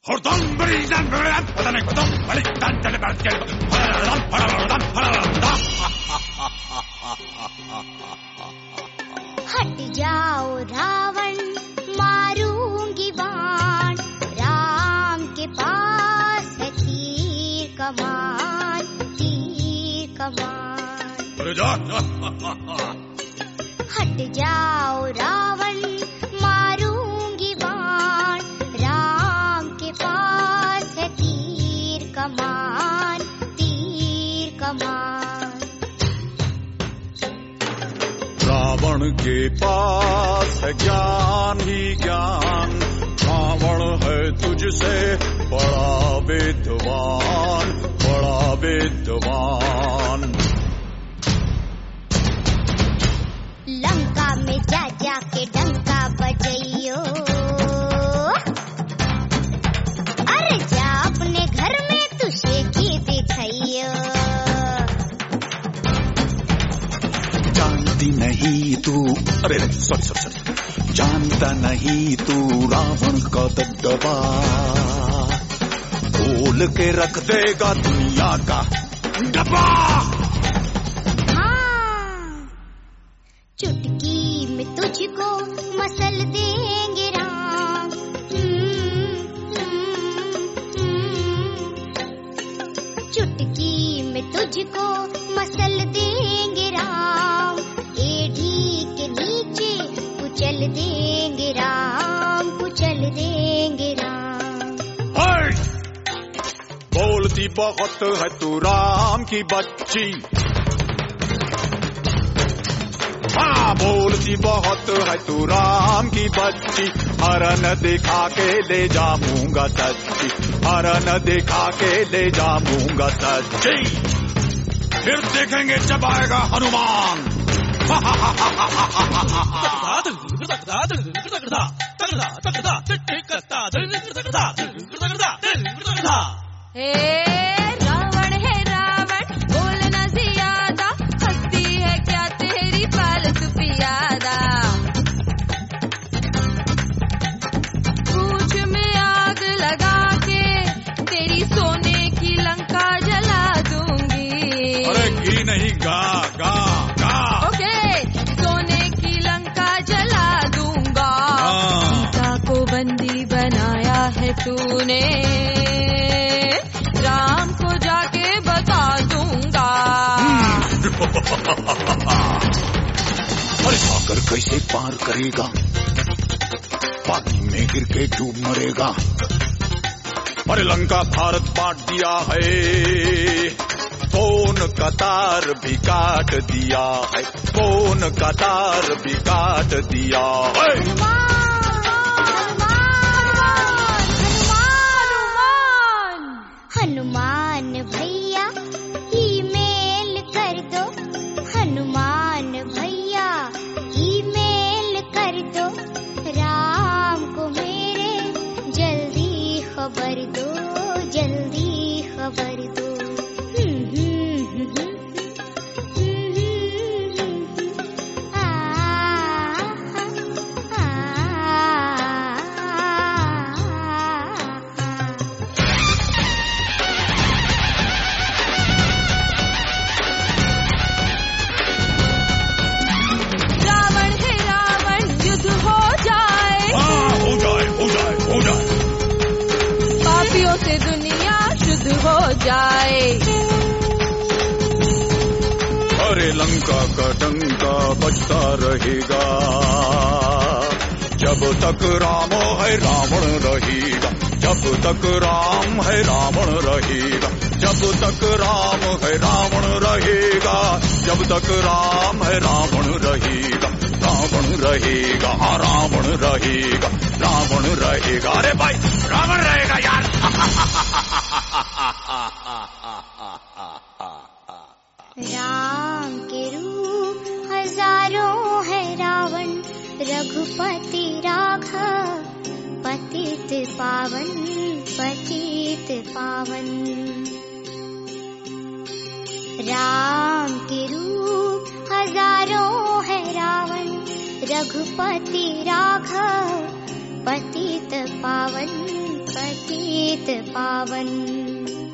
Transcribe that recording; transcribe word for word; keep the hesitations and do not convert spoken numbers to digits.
हट जाओ रावण, मारूंगी बाण, राम के पास है तीर कमान, तीर कमान। हट जाओ रावण, मारूंगी बाण, राम के पास है तीर कमान, तीर कमान। रावण के पास है ज्ञान ही ज्ञान, रावण है तुझसे बड़ा विद्वान, बड़ा विद्वान। लंका में जा जा के डंका बजइयो, अरे जा अपने घर में तू शेखी दिखाइयो। जानती नहीं तू, अरे सॉरी सॉरी सॉरी, जानता नहीं तू रावण का दबदबा, खोल के रख देगा दुनिया का डब्बा। हाँ, चुटकी में तुझको मसल देंगे राम, चुटकी में तुझको मसल देंगे राम, एड़ी के नीचे कुचल देंगे राम, कुचल देंगे राम। बोलती बहुत है तू राम की बच्ची, हाँ बोलती बहुत है तू राम की बच्ची, हरन दिखा के ले जाऊंगा सच्ची, हरन दिखा के ले जाऊंगा सच्ची। फिर देखेंगे जब आएगा हनुमान। हे रावण है रावण, बोलना ज्यादा, हंसती है क्या तेरी फालतू पियादा। पूछ में आग लगा के तेरी सोने की लंका जला दूंगी। अरे घी नहीं गा गा गा। ओके, सोने की लंका जला दूंगा। सीता को बंदी बनाया है तूने, राम को जाके बता दूंगा। अरे सागर कैसे पार करेगा, पानी में गिर के डूब मरेगा। अरे लंका भारत बांट दिया है, कौन कतार भी काट दिया है, कौन कतार भी काट दिया है। हनुमान भैया ईमेल कर दो, हनुमान भैया ईमेल कर दो, राम को मेरे जल्दी खबर दो, जल्दी खबर दो। पापियों से दुनिया शुद्ध हो जाए। अरे लंका का डंका बजता रहेगा, जब तक राम है रावण रहेगा, जब तक राम है रावण रहेगा, जब तक राम है रावण रहेगा, जब तक राम है रावण रहेगा, रावण रहेगा, हाँ रावण रहेगा, रावण रहेगा। अरे भाई रावण रहेगा यार। राम के रूप हजारों है रावण, रघुपति राघव पतित पावन, पतित पावन। राम के रूप हजारों है रावण, रघुपति राघव पतित पतित पावन पतित पावन।